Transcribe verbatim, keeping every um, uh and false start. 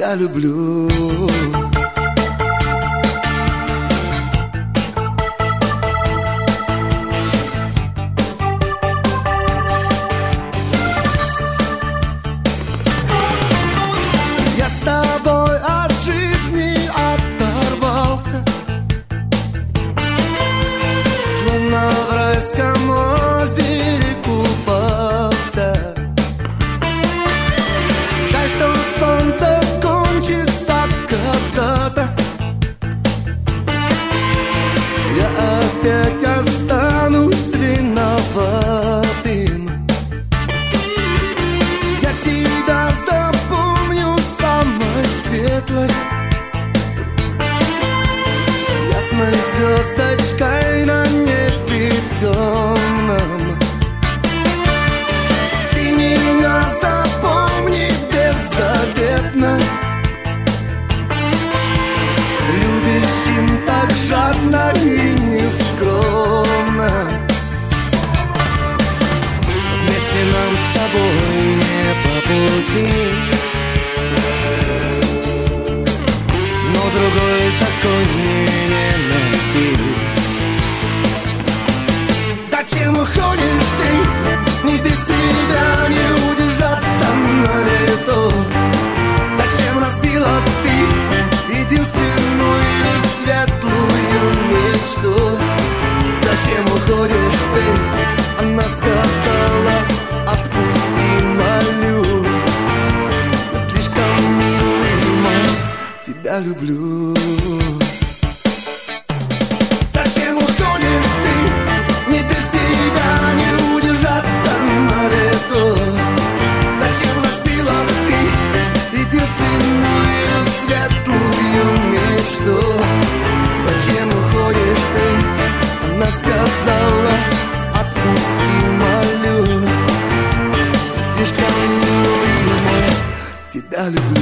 тебя люблю. Я с тобой от жизни оторвался, словно в райском озере купался. Жаль, что солнце кончится когда-то, я опять останусь виноватым. Я тебя запомню самой светлой, ясной звездочкой на небе темном. Ты меня запомни беззаветно, любящим так жадно и нескромно. Вместе нам с тобой не по пути, но другой такой мне не найти. Зачем уходишь ты? Не без тебя не удержаться на лето. Зачем разбила ты единственную светлую мечту? Зачем уходишь ты? Она сказала, отпусти, молю. Я слишком милый, тебя люблю. Зачем уходишь ты? Не без тебя не удержаться на лето. Зачем разбила ты единственную светлую мечту? Зачем уходишь ты? Она сказала, отпусти, молю. Я слишком милый, тебя люблю.